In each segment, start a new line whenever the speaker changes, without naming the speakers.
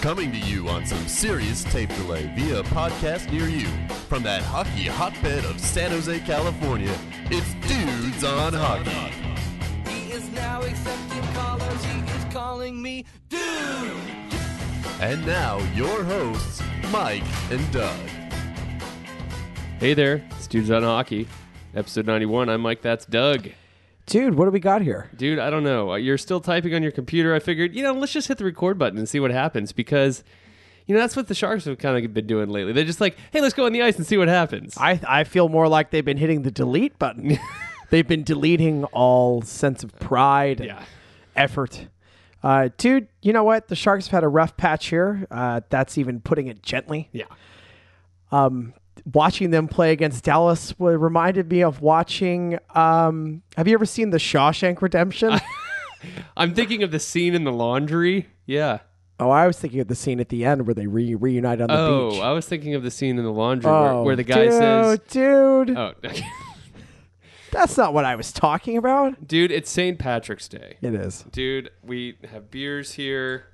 Coming to you on some serious tape delay via a podcast near you. From that hockey hotbed of San Jose, California, it's Dudes on Hockey.
He is now accepting callers. He is calling me dude.
And now, your hosts, Mike and Doug.
Hey there, it's Dudes on Hockey, episode 91. I'm Mike, that's Doug.
Dude, what do we got here?
Dude, I don't know. You're still typing on your computer. I figured, let's just hit the record button and see what happens because, that's what the Sharks have kind of been doing lately. They're just like, hey, let's go on the ice and see what happens.
I feel more like they've been hitting the delete button. They've been deleting all sense of pride and effort. Dude, you know what? The Sharks have had a rough patch here. That's even putting it gently.
Yeah.
Watching them play against Dallas reminded me of watching... have you ever seen The Shawshank Redemption?
I'm thinking of the scene in the laundry. Yeah.
Oh, I was thinking of the scene at the end where they reunite on the beach.
Oh, I was thinking of the scene in the laundry where the guy says...
Dude.
Oh, okay.
That's not what I was talking about.
Dude, it's St. Patrick's Day.
It is.
Dude, we have beers here.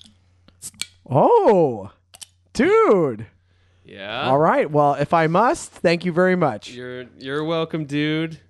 Oh, dude.
Yeah.
All right. Well, if I must, thank you very much.
You're welcome, dude.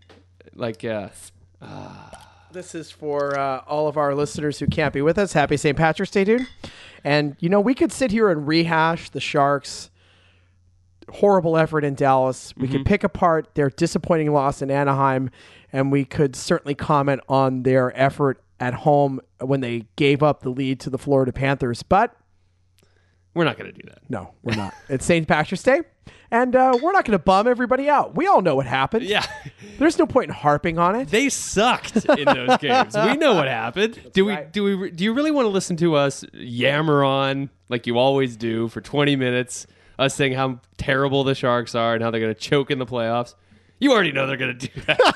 This is for all of our listeners who can't be with us. Happy St. Patrick's Day, dude. And, we could sit here and rehash the Sharks' horrible effort in Dallas. We could pick apart their disappointing loss in Anaheim, and we could certainly comment on their effort at home when they gave up the lead to the Florida Panthers. But
we're not going to do that.
no, we're not. It's St. Patrick's Day, and we're not going to bum everybody out. We all know what happened.
Yeah.
There's no point in harping on it.
They sucked in those games. We know what happened. Do you really want to listen to us yammer on like you always do for 20 minutes, us saying how terrible the Sharks are and how they're going to choke in the playoffs? You already know they're going to do that.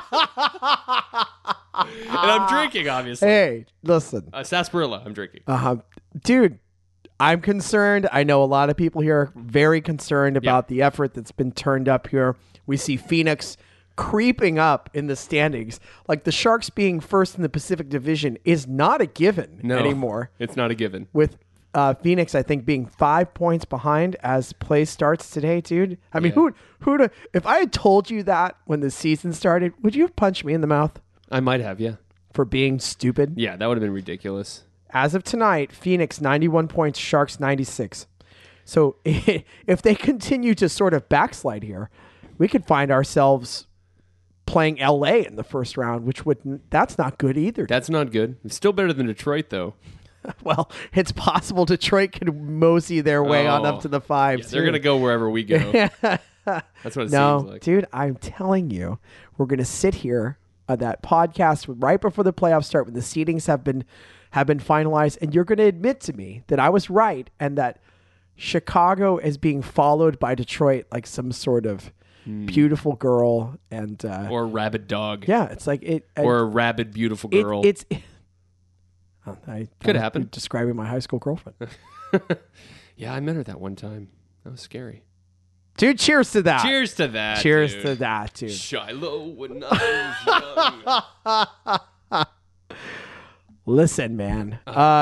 And I'm drinking, obviously.
Hey, listen.
Sarsaparilla, I'm drinking.
Dude, I'm concerned. I know a lot of people here are very concerned about the effort that's been turned up here. We see Phoenix creeping up in the standings. Like the Sharks being first in the Pacific Division is not a given anymore.
It's not a given.
With Phoenix, I think, being 5 points behind as play starts today, dude. I mean, who'd if I had told you that when the season started, would you have punched me in the mouth?
I might have, yeah.
For being stupid?
Yeah, that would have been ridiculous.
As of tonight, Phoenix 91 points, Sharks 96. So if they continue to sort of backslide here, we could find ourselves playing LA in the first round, that's not good either.
That's not good. It's still better than Detroit, though.
Well, it's possible Detroit could mosey their way on up to the 5.
Yeah, they're going to go wherever we go. That's what it seems like.
Dude, I'm telling you, we're going to sit here on that podcast right before the playoffs start when the seedings have been finalized, and you're going to admit to me that I was right and that Chicago is being followed by Detroit like some sort of beautiful girl and
or rabid dog.
Yeah, it's like it
or a rabid beautiful girl.
Could
happen.
Describing my high school girlfriend.
Yeah, I met her that one time. That was scary.
Dude, cheers to that.
Cheers to that.
Cheers
dude.
to that, dude.
Shiloh when I was young.
Listen, man.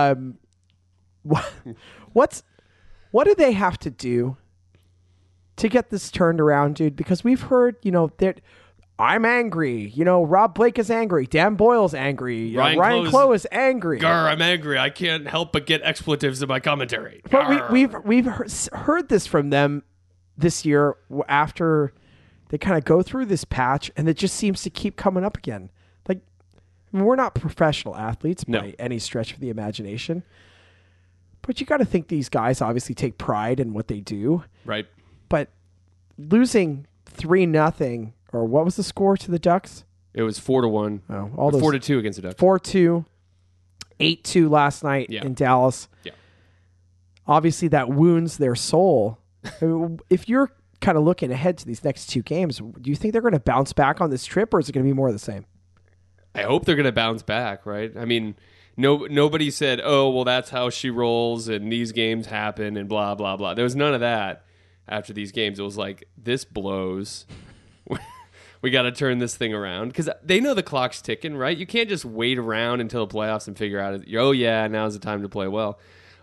What do they have to do to get this turned around, dude? Because we've heard, that I'm angry. Rob Blake is angry. Dan Boyle's angry. Ryan Clough is angry.
Gar, I'm angry. I can't help but get expletives in my commentary.
But we've heard this from them this year after they kind of go through this patch, and it just seems to keep coming up again. Like, we're not professional athletes by any stretch of the imagination, but you got to think these guys obviously take pride in what they do.
Right.
But losing 3-0, or what was the score to the Ducks?
It was 4-1.
Oh,
4-2 against the Ducks.
4-2, 8-2 last night in Dallas.
Yeah.
Obviously, that wounds their soul. If you're kind of looking ahead to these next 2 games, do you think they're going to bounce back on this trip, or is it going to be more of the same?
I hope they're going to bounce back, right? I mean, nobody said, oh, well, that's how she rolls and these games happen and blah, blah, blah. There was none of that after these games. It was like, this blows. We got to turn this thing around because they know the clock's ticking, right? You can't just wait around until the playoffs and figure out, oh, yeah, now's the time to play well.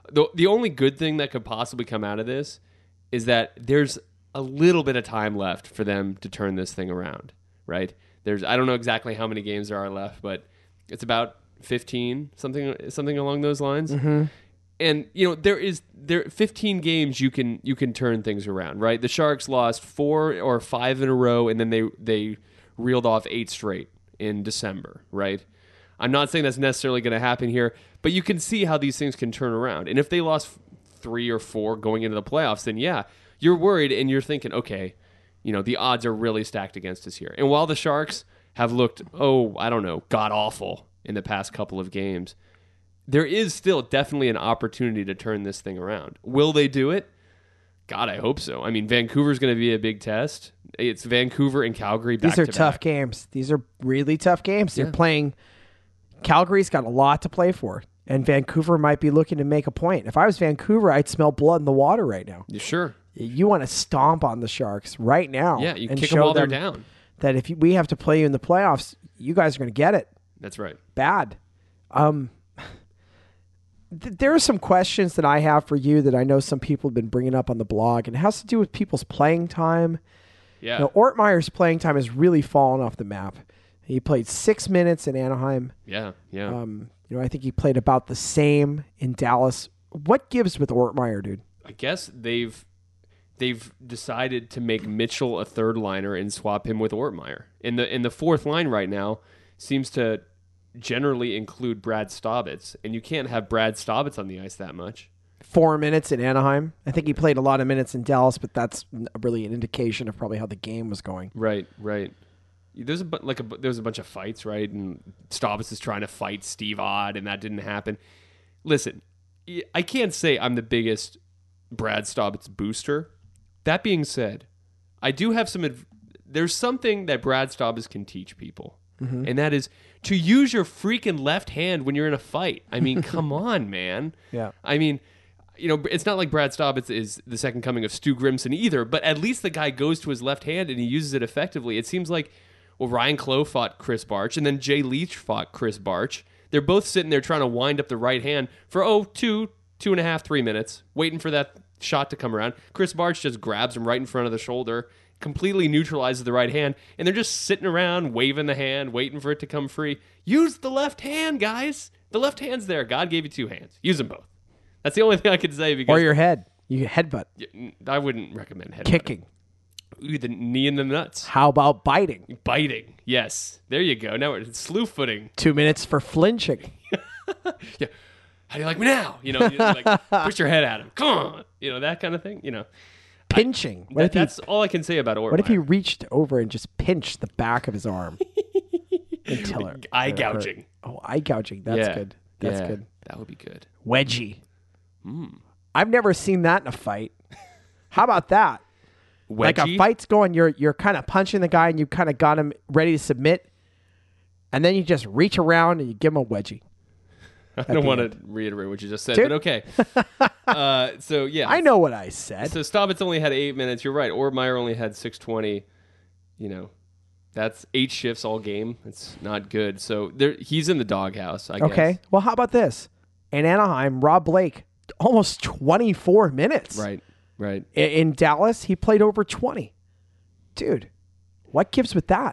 The only good thing that could possibly come out of this is that there's a little bit of time left for them to turn this thing around, right? I don't know exactly how many games there are left, but it's about 15, something along those lines.
Mm-hmm.
And there 15 games you can turn things around, right? The Sharks lost 4 or 5 in a row, and then they reeled off 8 straight in December, right? I'm not saying that's necessarily going to happen here, but you can see how these things can turn around. And if they lost 3 or 4 going into the playoffs, then yeah, you're worried and you're thinking, okay, the odds are really stacked against us here. And while the Sharks have looked, god awful in the past couple of games, there is still definitely an opportunity to turn this thing around. Will they do it? God, I hope so. I mean, Vancouver's going to be a big test. It's Vancouver and Calgary back to back.
These are tough games. These are really tough games. They're playing. Calgary's got a lot to play for, and Vancouver might be looking to make a point. If I was Vancouver, I'd smell blood in the water right now.
You sure?
You want to stomp on the Sharks right now.
Yeah, you
and
kick them while they're down.
That if we have to play you in the playoffs, you guys are going to get it.
That's right.
Bad. There are some questions that I have for you that I know some people have been bringing up on the blog, and it has to do with people's playing time.
Yeah.
Ortmeyer's playing time has really fallen off the map. He played 6 minutes in Anaheim.
Yeah.
I think he played about the same in Dallas. What gives with Ortmeyer, dude?
I guess they've decided to make Mitchell a third liner and swap him with Ortmeyer. In the fourth line right now seems to generally include Brad Staubitz, and you can't have Brad Staubitz on the ice that much.
4 minutes in Anaheim. I think he played a lot of minutes in Dallas, but that's really an indication of probably how the game was going.
Right. There's a bunch of fights, right? And Staubitz is trying to fight Steve Odd, and that didn't happen. Listen, I can't say I'm the biggest Brad Staubitz booster. That being said, I do have there's something that Brad Staubitz can teach people, and that is to use your freaking left hand when you're in a fight. I mean, come on, man.
Yeah.
I mean, it's not like Brad Staubitz is the second coming of Stu Grimson either, but at least the guy goes to his left hand and he uses it effectively. It seems like, Ryan Clough fought Chris Barch, and then Jay Leach fought Chris Barch. They're both sitting there trying to wind up the right hand for, 2.5, 3 minutes, waiting for that shot to come around. Chris Barch just grabs him right in front of the shoulder, completely neutralizes the right hand, and they're just sitting around waving the hand, waiting for it to come free. Use the left hand, guys. The left hand's there. God gave you 2 hands. Use them both. That's the only thing I could say. Because
or your head. You headbutt.
I wouldn't recommend headbutt.
Kicking.
Ooh, the knee in the nuts.
How about biting?
Biting. Yes. There you go. Now it's slew footing.
2 minutes for flinching.
Yeah. How do you like me now? Push your head at him. Come on. That kind of thing.
Pinching.
That's all I can say about Ortmeyer.
What if he reached over and just pinched the back of his arm? Until
eye gouging.
Oh, eye gouging. That's good. That's good.
That would be good.
Wedgie. I've never seen that in a fight. How about that?
Wedgie?
Like a fight's going, you're kind of punching the guy and you kind of got him ready to submit, and then you just reach around and you give him a wedgie.
I don't want to reiterate what you just said,
Dude.
but okay. So, yeah.
I know what I said.
So Staubitz only had 8 minutes. You're right. Ortmeyer only had 6:20. That's 8 shifts all game. It's not good. So he's in the doghouse, I guess.
Okay. Well, how about this? In Anaheim, Rob Blake, almost 24 minutes.
Right.
In Dallas, he played over 20. Dude, what gives with that?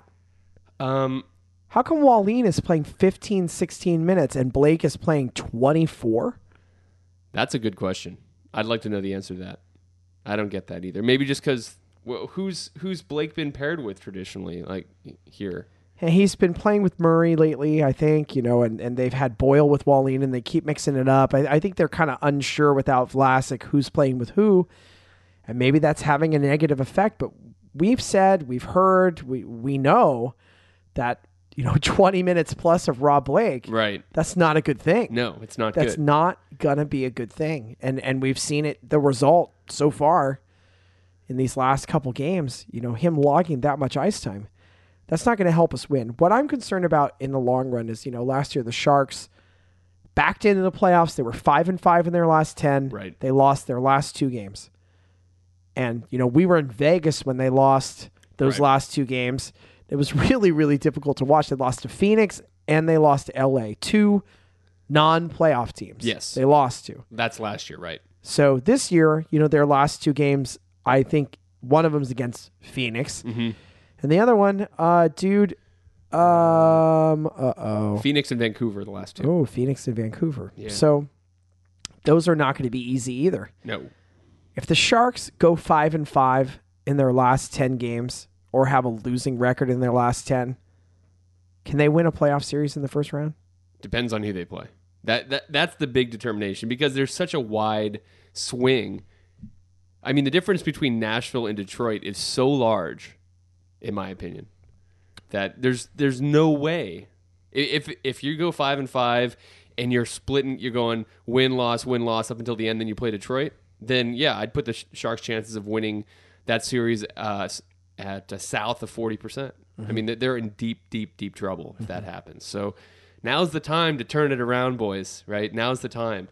How come Wallin is playing 15, 16 minutes and Blake is playing 24?
That's a good question. I'd like to know the answer to that. I don't get that either. Maybe just because who's Blake been paired with traditionally, like here?
And he's been playing with Murray lately, I think, and they've had Boyle with Wallin and they keep mixing it up. I think they're kind of unsure without Vlasic who's playing with who. And maybe that's having a negative effect. But we've said, we've heard, we know that 20 minutes plus of Rob Blake,
right?
That's not a good thing.
No, it's not
That's
good.
not going to be a good thing. And we've seen the result so far in these last couple games, him logging that much ice time. That's not going to help us win. What I'm concerned about in the long run is, last year the Sharks backed into the playoffs. They were 5-5 in their last 10.
Right.
They lost their last 2 games. And, we were in Vegas when they lost those last 2 games. It was really, really difficult to watch. They lost to Phoenix and they lost to LA. 2 non-playoff teams.
Yes.
They lost to.
That's last year, right?
So this year, their last 2 games, I think one of them is against Phoenix.
Mm-hmm.
And the other one,
Phoenix and Vancouver, the last 2.
Oh, Phoenix and Vancouver.
Yeah.
So those are not going to be easy either.
No.
If the Sharks go 5-5 in their last 10 games or have a losing record in their last 10, can they win a playoff series in the first round?
Depends on who they play. That's the big determination because there's such a wide swing. I mean, the difference between Nashville and Detroit is so large, in my opinion, that there's no way. If you go 5-5 and you're splitting, you're going win loss up until the end, then you play Detroit, then yeah, I'd put the Sharks' chances of winning that series at south of 40%. Mm-hmm. I mean, they're in deep trouble if that happens. So now's the time to turn it around, boys. Right? Now's the time.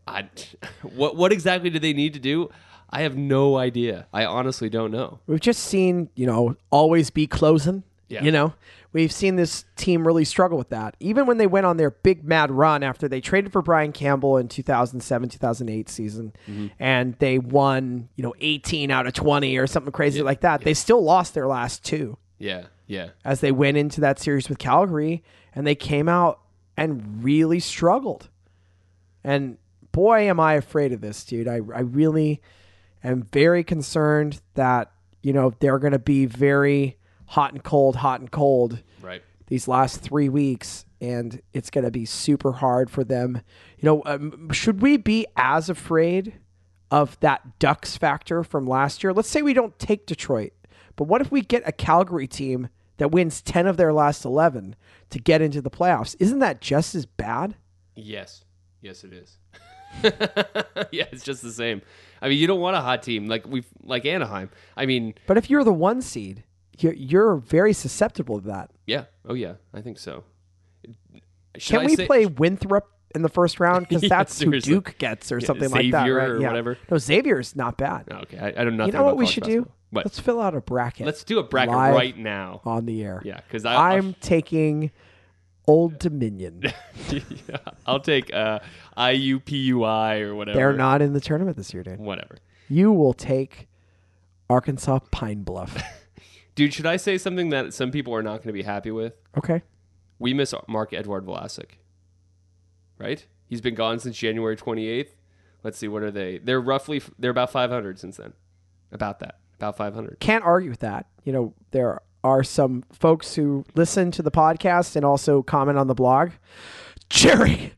What exactly do they need to do? I have no idea. I honestly don't know.
We've just seen, always be closing.
Yeah.
We've seen this team really struggle with that. Even when they went on their big mad run after they traded for Brian Campbell in 2007-2008 season, and they won, 18 out of 20 or something crazy like that. They still lost their last 2.
Yeah.
As they went into that series with Calgary, and they came out and really struggled. And boy, am I afraid of this, dude. I really am very concerned that, they're going to be very hot and cold
Right.
these last 3 weeks, and it's going to be super hard for them. Should we be as afraid of that Ducks factor from last year? Let's say we don't take Detroit, but what if we get a Calgary team that wins 10 of their last 11 to get into the playoffs? Isn't that just as bad?
Yes, it is. Yeah, it's just the same. I mean, you don't want a hot team like Anaheim. I mean,
but if you're the 1 seed, you're very susceptible to that.
yeah. Oh, yeah. I think so.
Can we play Winthrop in the first round? Because that's who Duke gets or something like that, right?
Or whatever.
No, Xavier's not bad.
Oh, okay, I don't know.
You know what we should do?
What?
Let's fill out a bracket.
Let's do a bracket
live
right now
on the air.
Yeah, because
I'm taking Old Dominion.
Yeah, I'll take IUPUI or whatever.
They're not in the tournament this year, dude.
Whatever.
You will take Arkansas Pine Bluff.
Dude, should I say something that some people are not going to be happy with?
Okay.
We miss Marc-Edouard Vlasic. Right? He's been gone since January 28th. Let's see, what are they? They're about 500 since then. About 500.
Can't argue with that. There are some folks who listen to the podcast and also comment on the blog. Jerry!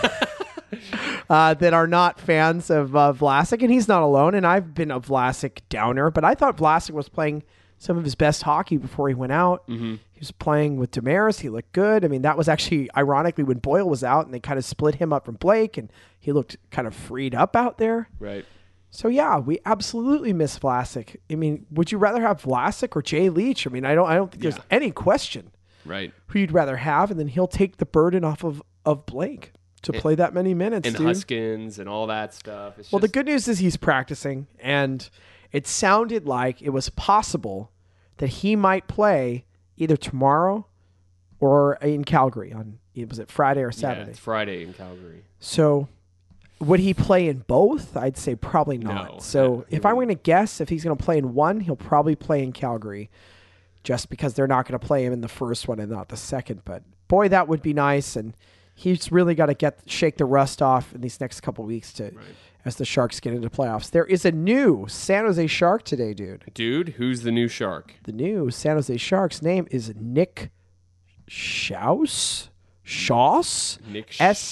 That are not fans of Vlasic, and he's not alone, and I've been a Vlasic downer, but I thought Vlasic was playing some of his best hockey before he went out. Mm-hmm. He was playing with Demaris. He looked good. I mean, that was actually, ironically, when Boyle was out, and they kind of split him up from Blake, and he looked kind of freed up out there.
Right.
So, yeah, we absolutely miss Vlasic. I mean, would you rather have Vlasic or Jay Leach? I mean, I don't think there's any question
right
who you'd rather have, and then he'll take the burden off of Blake to play that many minutes,
and
dude.
Huskins and all that stuff.
The good news is he's practicing, and it sounded like it was possible that he might play either tomorrow or in Calgary was it Friday or Saturday?
Yeah, it's Friday in Calgary.
So would he play in both? I'd say probably not.
No,
so if I'm going to guess if he's going to play in one, he'll probably play in Calgary just because they're not going to play him in the first one and not the second. But boy, that would be nice. And he's really got to shake the rust off in these next couple weeks as the Sharks get into playoffs. There is a new San Jose Shark today, dude.
Dude, who's the new Shark?
The new San Jose Shark's name is Nick Schaus.
Nick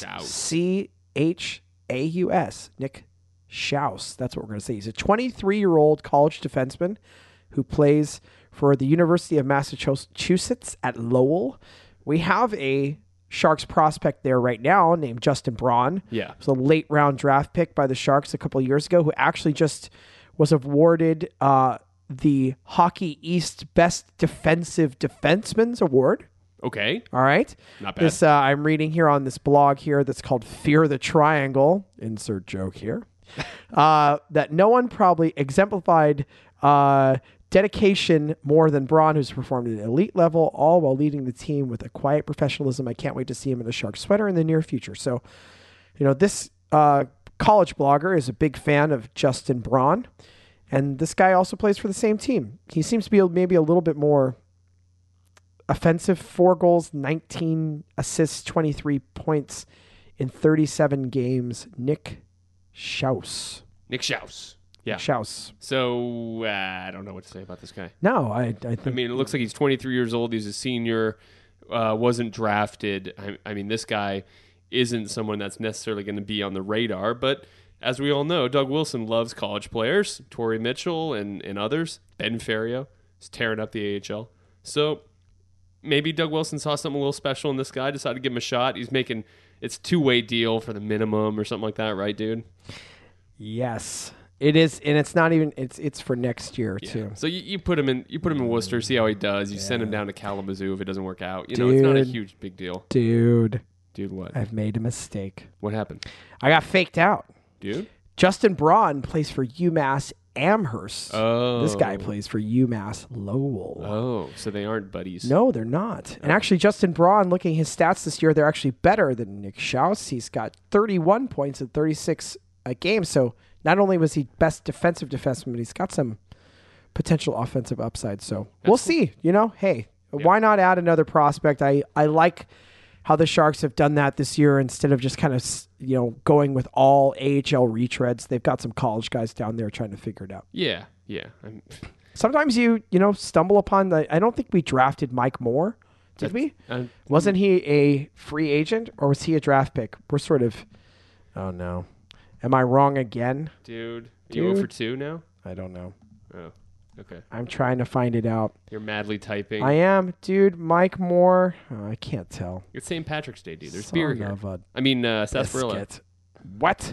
Schaus. Nick Schaus. That's what we're going to say. He's a 23-year-old college defenseman who plays for the University of Massachusetts at Lowell. We have a Sharks prospect there right now named Justin Braun.
Yeah.
It was a late round draft pick by the Sharks a couple of years ago who actually just was awarded the Hockey East Best Defensive Defenseman's Award.
Okay.
All right.
Not bad.
This I'm reading here on this blog here that's called Fear the Triangle. Insert joke here. That no one probably exemplified dedication more than Braun, who's performed at an elite level, all while leading the team with a quiet professionalism. I can't wait to see him in a Shark sweater in the near future. So, this college blogger is a big fan of Justin Braun, and this guy also plays for the same team. He seems to be maybe a little bit more offensive. 4 goals, 19 assists, 23 points in 37 games. Nick Schaus.
Yeah.
Schaus.
So I don't know what to say about this guy.
No, I think.
I mean, it looks like he's 23 years old. He's a senior. Wasn't drafted. I mean, this guy isn't someone that's necessarily going to be on the radar. But as we all know, Doug Wilson loves college players. Torrey Mitchell and others. Ben Ferrio is tearing up the AHL. So maybe Doug Wilson saw something a little special in this guy, decided to give him a shot. He's making it's 2-way deal for the minimum or something like that, right, dude?
Yes. It is, and it's not even. It's for next year too.
So you put him in Worcester, see how he does. You send him down to Kalamazoo if it doesn't work out. It's not a huge big deal.
Dude,
what?
I've made a mistake.
What happened?
I got faked out.
Dude,
Justin Braun plays for UMass Amherst.
Oh,
this guy plays for UMass Lowell.
Oh, so they aren't buddies.
No, they're not. And actually, Justin Braun, looking at his stats this year, they're actually better than Nick Schaus. He's got 31 points in 36 games. So not only was he best defensive defenseman, but he's got some potential offensive upside. So we'll see. Hey, why not add another prospect? I like how the Sharks have done that this year instead of just kind of going with all AHL retreads. They've got some college guys down there trying to figure it out.
Yeah.
Sometimes you stumble upon I don't think we drafted Mike Moore, did we? Wasn't he a free agent or was he a draft pick? We're sort of. Oh no. Am I wrong again?
Dude. You 0 for 2 now?
I don't know.
Oh, okay.
I'm trying to find it out.
You're madly typing.
I am. Dude, Mike Moore. Oh, I can't tell.
It's St. Patrick's Day, dude. There's beer here. Sarsaparilla.
What?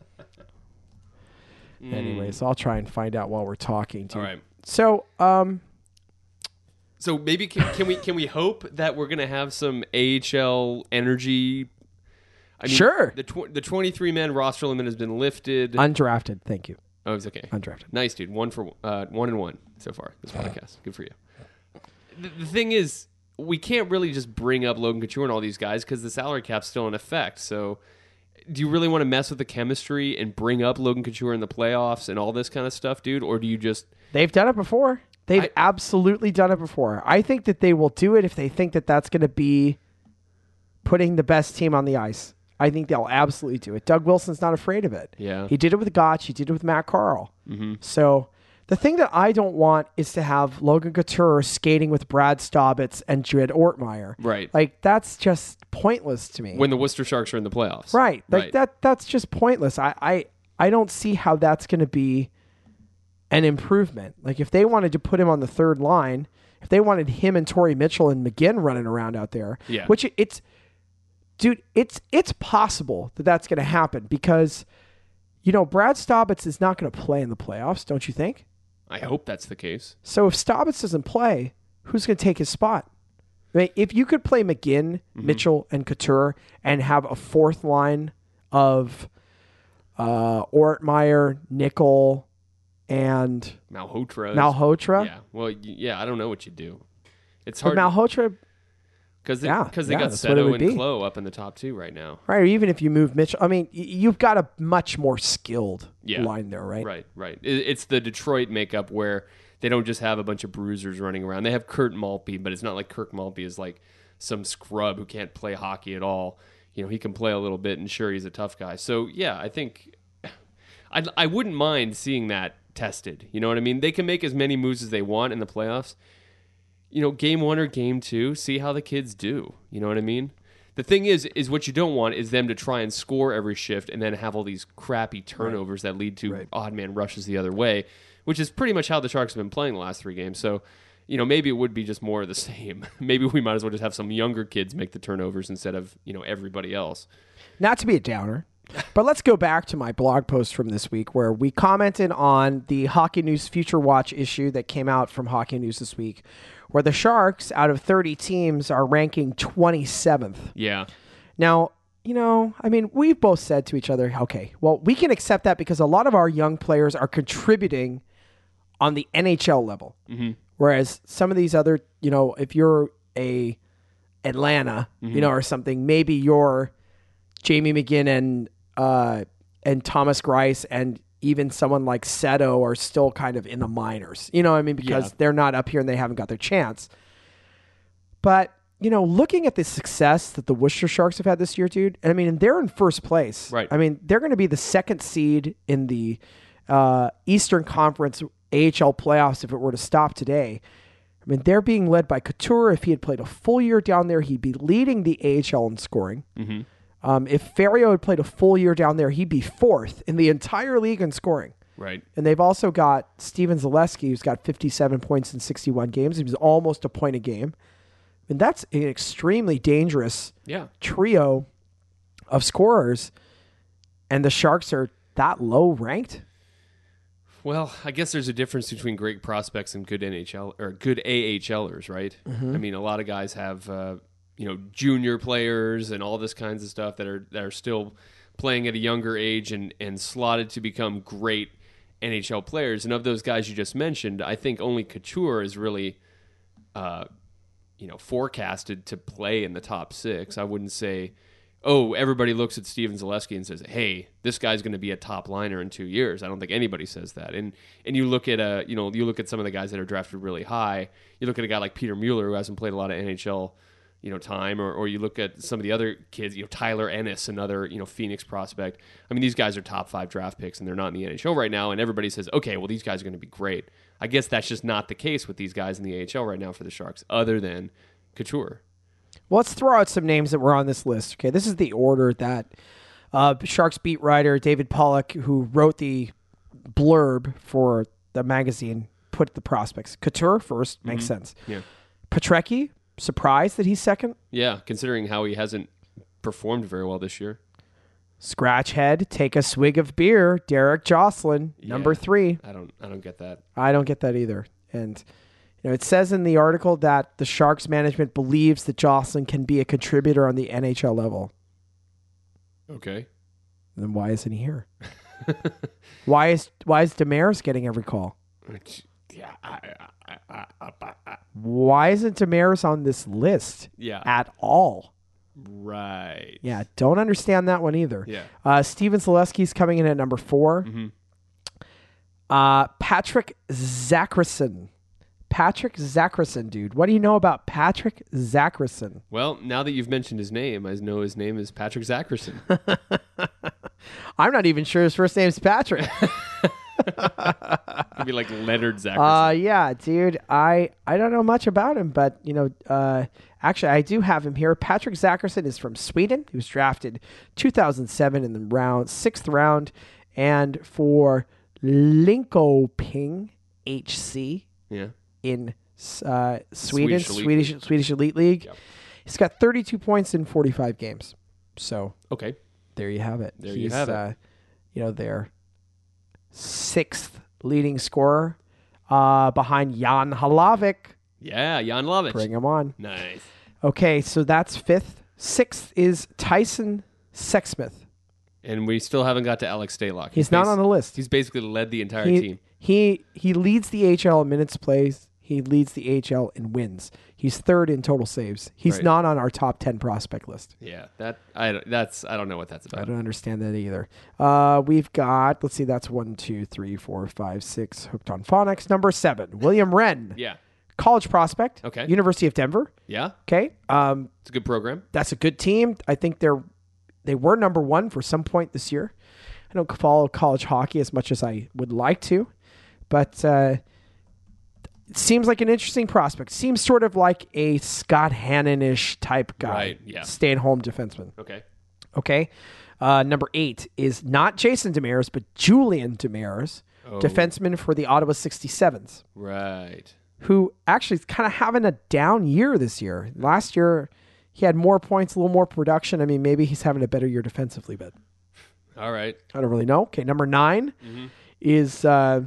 Anyways, I'll try and find out while we're talking, dude.
All right.
So,
So maybe can we hope that we're going to have some AHL energy? I mean,
sure.
The 23-man roster limit has been lifted.
Undrafted. Thank you.
Oh, it's okay.
Undrafted.
Nice, dude. 1-1 so far this podcast. Good for you. The thing is, we can't really just bring up Logan Couture and all these guys because the salary cap's still in effect. So, do you really want to mess with the chemistry and bring up Logan Couture in the playoffs and all this kind of stuff, dude? Or do you just...
They've done it before. They've absolutely done it before. I think that they will do it if they think that that's going to be putting the best team on the ice. I think they'll absolutely do it. Doug Wilson's not afraid of it.
Yeah.
He did it with Gotch. He did it with Matt Carl.
Mm-hmm.
So the thing that I don't want is to have Logan Couture skating with Brad Staubitz and Jed Ortmeyer.
Right.
Like, that's just pointless to me.
When the Worcester Sharks are in the playoffs.
Right. Like, that's just pointless. I don't see how that's going to be an improvement. Like, if they wanted to put him on the third line, if they wanted him and Torrey Mitchell and McGinn running around out there, which it's... Dude, it's possible that that's going to happen because, Brad Staubitz is not going to play in the playoffs, don't you think?
I hope that's the case.
So if Staubitz doesn't play, who's going to take his spot? I mean, if you could play McGinn, Mitchell, and Couture and have a fourth line of Ortmeyer, Nickel, and
Malhotra. Yeah. Well, I don't know what you do. It's hard.
But Malhotra...
Because they got Seto and Klo up in the top 2 right now.
Right, or even if you move Mitchell. I mean, you've got a much more skilled line there, right?
Right. It's the Detroit makeup where they don't just have a bunch of bruisers running around. They have Kurt Maltby, but it's not like Kirk Maltby is like some scrub who can't play hockey at all. He can play a little bit, and sure, he's a tough guy. So, yeah, I think I wouldn't mind seeing that tested. You know what I mean? They can make as many moves as they want in the playoffs. Game 1 or game 2, see how the kids do. You know what I mean? The thing is what you don't want is them to try and score every shift and then have all these crappy turnovers that lead to odd man rushes the other way, which is pretty much how the Sharks have been playing the last 3 games. So, maybe it would be just more of the same. Maybe we might as well just have some younger kids make the turnovers instead of, everybody else.
Not to be a downer, but let's go back to my blog post from this week where we commented on the Hockey News Future Watch issue that came out from Hockey News this week, where the Sharks, out of 30 teams, are ranking 27th.
Yeah.
Now, we've both said to each other, okay, well, we can accept that because a lot of our young players are contributing on the NHL level. Whereas some of these other, if you're a Atlanta, or something, maybe you're Jamie McGinn and Thomas Greiss and even someone like Seto are still kind of in the minors. You know what I mean? Because they're not up here and they haven't got their chance. But, looking at the success that the Worcester Sharks have had this year, dude, I mean, they're in first place.
Right.
I mean, they're going to be the second seed in the Eastern Conference AHL playoffs if it were to stop today. I mean, they're being led by Couture. If he had played a full year down there, he'd be leading the AHL in scoring. If Ferriero had played a full year down there, he'd be fourth in the entire league in scoring.
Right.
And they've also got Steven Zaleski, who's got 57 points in 61 games. He was almost a point a game. And that's an extremely dangerous trio of scorers. And the Sharks are that low ranked.
Well, I guess there's a difference between great prospects and good NHL or good AHLers, right? I mean, a lot of guys have junior players and all this kinds of stuff that are still playing at a younger age and slotted to become great NHL players. And of those guys you just mentioned, I think only Couture is really forecasted to play in the top 6. I wouldn't say, everybody looks at Steven Zaleski and says, hey, this guy's going to be a top liner in 2 years. I don't think anybody says that. And you look at you look at some of the guys that are drafted really high. You look at a guy like Peter Mueller, who hasn't played a lot of NHL time, or you look at some of the other kids, Tyler Ennis, another, Phoenix prospect. I mean, these guys are top 5 draft picks and they're not in the NHL right now. And everybody says, okay, well, these guys are going to be great. I guess that's just not the case with these guys in the AHL right now for the Sharks, other than Couture.
Well, let's throw out some names that were on this list. Okay, this is the order that Sharks beat writer David Pollock, who wrote the blurb for the magazine, put the prospects. Couture first, makes sense.
Yeah.
Petrecki, surprised that he's second.
Yeah, considering how he hasn't performed very well this year.
Scratchhead, take a swig of beer. Derek Jocelyn, number 3.
I don't get that.
I don't get that either. And it says in the article that the Sharks management believes that Jocelyn can be a contributor on the NHL level.
Okay.
Then why isn't he here? Why is Demers getting every call?
Yeah.
Why isn't Demers on this list at all?
Right.
Yeah, don't understand that one either.
Yeah.
Steven Zaleski's coming in at number 4. Patrick Zacherson. Patrick Zacherson, dude. What do you know about Patrick Zacherson?
Well, now that you've mentioned his name, I know his name is Patrick Zacherson.
I'm not even sure his first name is Patrick.
Could be like Leonard Zacherson.
Yeah, dude. I don't know much about him, but actually I do have him here. Patrick Zacherson is from Sweden. He was drafted 2007 in the 6th round, and for Linköping HC.
Yeah.
In Sweden,
Swedish
Elite League.
Yep.
He's got 32 points in 45 games. So
okay,
there you have it.
You have it.
Their 6th leading scorer behind Jan Hlavik.
Yeah, Jan Hlavik.
Bring him on.
Nice.
Okay, so that's 5th. 6th is Tyson Sexsmith.
And we still haven't got to Alex Stalock.
He's not on the list.
He's basically led the entire team.
He leads the AHL in minutes played. He leads the AHL in wins. He's 3rd in total saves. He's not on our top 10 prospect list.
Yeah, I don't know what that's about.
I don't understand that either. We've got, let's see, that's 1, 2, 3, 4, 5, 6. Hooked on Phonics. Number 7, William Wren.
Yeah.
College prospect.
Okay.
University of Denver.
Yeah.
Okay.
It's a good program.
That's a good team. I think they were number 1 for some point this year. I don't follow college hockey as much as I would like to, but it seems like an interesting prospect. Seems sort of like a Scott Hannon-ish type guy.
Right, yeah.
Stay-at-home defenseman.
Okay.
Number 8 is not Jason Demers, but Julian Demers, defenseman for the Ottawa 67s.
Right.
Who actually is kind of having a down year this year. Last year, he had more points, a little more production. I mean, maybe he's having a better year defensively, but
all right.
I don't really know. Okay, number 9 is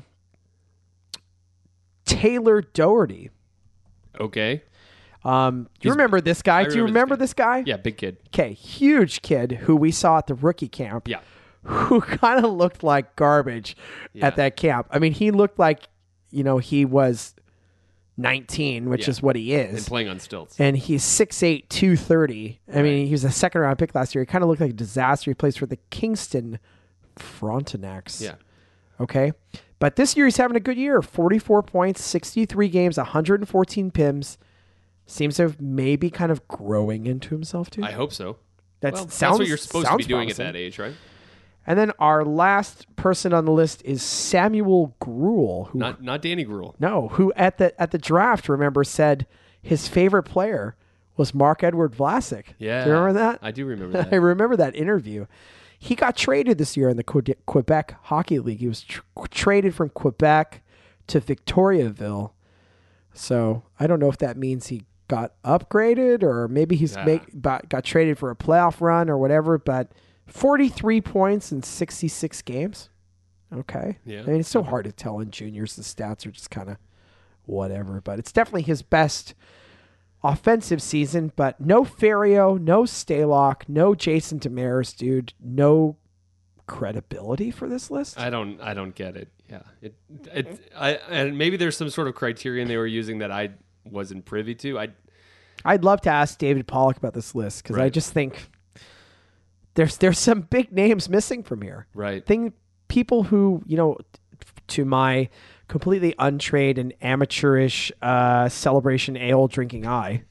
Taylor Doherty.
Okay.
Do you remember this guy? Do you remember this guy?
Yeah, big kid.
Okay, huge kid who we saw at the rookie camp.
Yeah.
Who kind of looked like garbage at that camp. I mean, he looked like he was 19, which is what he is.
And playing on stilts.
And he's 6'8", 230. I mean, he was a second-round pick last year. He kind of looked like a disaster. He plays for the Kingston Frontenacs.
Yeah.
Okay? But this year he's having a good year. 44 points, 63 games, 114 PIMs. Seems to have maybe kind of growing into himself, too.
I hope so.
Sounds,
that's what you're supposed to be doing
promising.
at that age, right?
And then our last person on the list is Samuel Gruel, who
Not Danny Gruel.
who at the draft, remember, said his favorite player was Marc-Edouard Vlasic.
Yeah.
Do you remember that?
I do remember that.
I remember that interview. He got traded this year in the Quebec Hockey League. He was traded from Quebec to Victoriaville. So I don't know if that means he got upgraded or maybe he's got traded for a playoff run or whatever, but 43 points in 66 games. Okay.
Yeah.
I mean, it's so hard to tell in juniors. The stats are just kind of whatever, but it's definitely his best offensive season. But no Ferrio, no Stalock, no Jason Demers, dude. No credibility for this list.
I don't get it. Yeah. And maybe there's some sort of criterion they were using that I wasn't privy to.
I'd love to ask David Pollock about this list because I just think there's some big names missing from here.
Right.
People who, to my completely untrained and amateurish celebration ale drinking eye,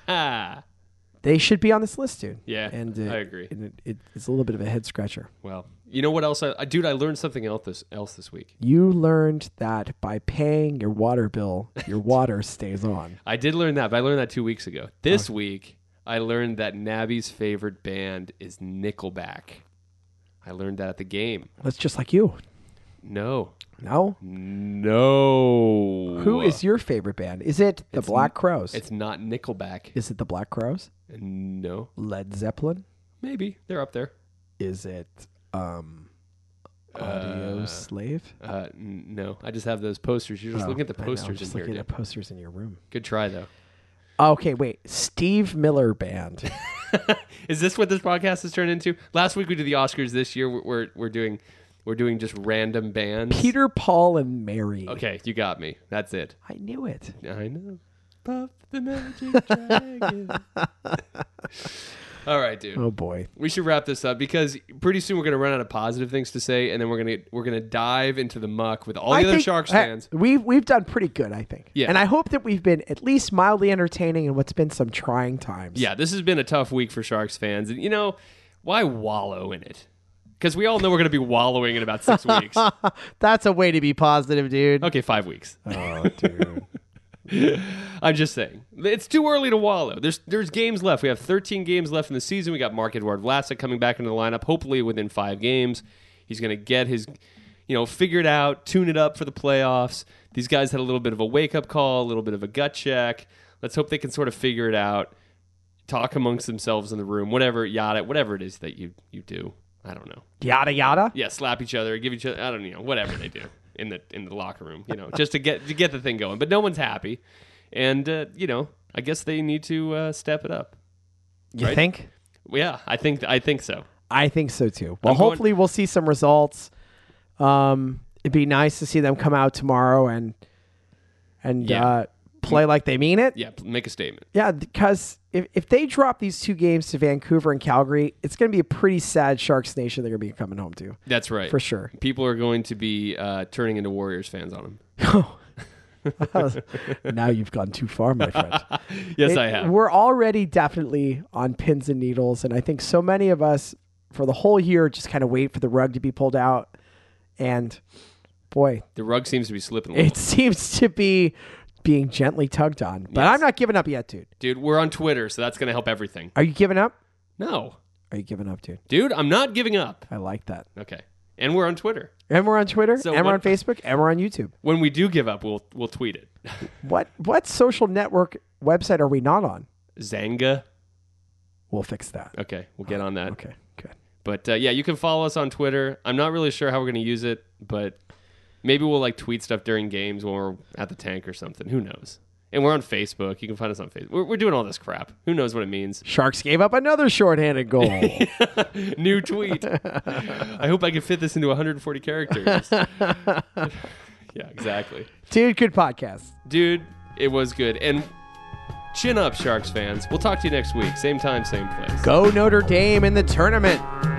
they should be on this list, dude.
Yeah,
and
I agree.
And it's a little bit of a head scratcher.
Well, you know what else? I learned something else this week.
You learned that by paying your water bill, your water stays on.
I did learn that, but I learned that 2 weeks ago. This week, I learned that Nabby's favorite band is Nickelback. I learned that at the game.
That's just like you.
No.
No?
No.
Who is your favorite band? Is it the Black Crowes?
It's not Nickelback.
Is it the Black Crowes?
No.
Led Zeppelin?
Maybe. They're up there.
Is it Audio Slave?
No. I just have those posters. You're just looking at the posters
just
in here.
looking at posters in your room.
Good try, though.
Okay, wait. Steve Miller Band.
Is this what this podcast has turned into? Last week we did the Oscars. This year we're doing just random bands.
Peter, Paul, and Mary.
Okay, you got me. That's it.
I knew it.
I know. Puff the Magic Dragon. All right, dude.
Oh boy.
We should wrap this up because pretty soon we're going to run out of positive things to say, and then we're gonna dive into the muck with all the other Sharks fans.
We've done pretty good, I think.
Yeah.
And I hope that we've been at least mildly entertaining in what's been some trying times.
Yeah, this has been a tough week for Sharks fans, and why wallow in it? Because we all know we're going to be wallowing in about 6 weeks.
That's a way to be positive, dude.
Okay, 5 weeks.
Oh, dude.
I'm just saying. It's too early to wallow. There's games left. We have 13 games left in the season. We got Marc-Edouard Vlasic coming back into the lineup, hopefully within 5 games. He's going to get his, figured out, tune it up for the playoffs. These guys had a little bit of a wake-up call, a little bit of a gut check. Let's hope they can sort of figure it out, talk amongst themselves in the room, whatever it is that you do. I don't know.
Yada, yada?
Yeah, slap each other, give each other, I don't know, whatever they do in the locker room, just to get the thing going. But no one's happy. And, I guess they need to step it up.
You think?
Yeah, I think so.
I think so, too. Well, hopefully we'll see some results. It'd be nice to see them come out tomorrow and play like they mean it.
Yeah, make a statement.
Yeah, because if they drop these 2 games to Vancouver and Calgary, it's going to be a pretty sad Sharks Nation they're going to be coming home to.
That's right.
For sure.
People are going to be turning into Warriors fans on them.
Now you've gone too far, my friend.
Yes, I have.
We're already definitely on pins and needles, and I think so many of us for the whole year just kind of wait for the rug to be pulled out. And boy,
the rug seems to be slipping a little.
It seems to be being gently tugged on. But I'm not giving up yet, dude.
Dude, we're on Twitter, so that's going to help everything.
Are you giving up?
No.
Are you giving up, dude?
Dude, I'm not giving up.
I like that.
Okay. And we're on Twitter.
And we're on Twitter.
So
and we're on Facebook. And we're on YouTube.
When we do give up, we'll tweet it.
What social network website are we not on?
Zanga.
We'll fix that.
Okay. We'll get on that.
Okay, good.
But yeah, you can follow us on Twitter. I'm not really sure how we're going to use it, but maybe we'll tweet stuff during games when we're at the tank or something. Who knows? And we're on Facebook. You can find us on Facebook. We're doing all this crap. Who knows what it means?
Sharks gave up another shorthanded goal.
New tweet. I hope I can fit this into 140 characters. Yeah, exactly.
Dude, good podcast.
Dude, it was good. And chin up, Sharks fans. We'll talk to you next week. Same time, same place.
Go Notre Dame in the tournament.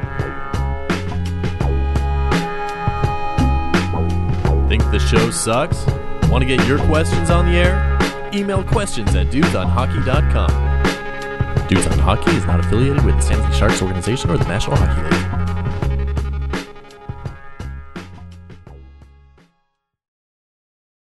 Think the show sucks? Want to get your questions on the air? Email questions at dudesonhockey.com. Dudes on Hockey is not affiliated with the San Jose Sharks organization or the National Hockey League.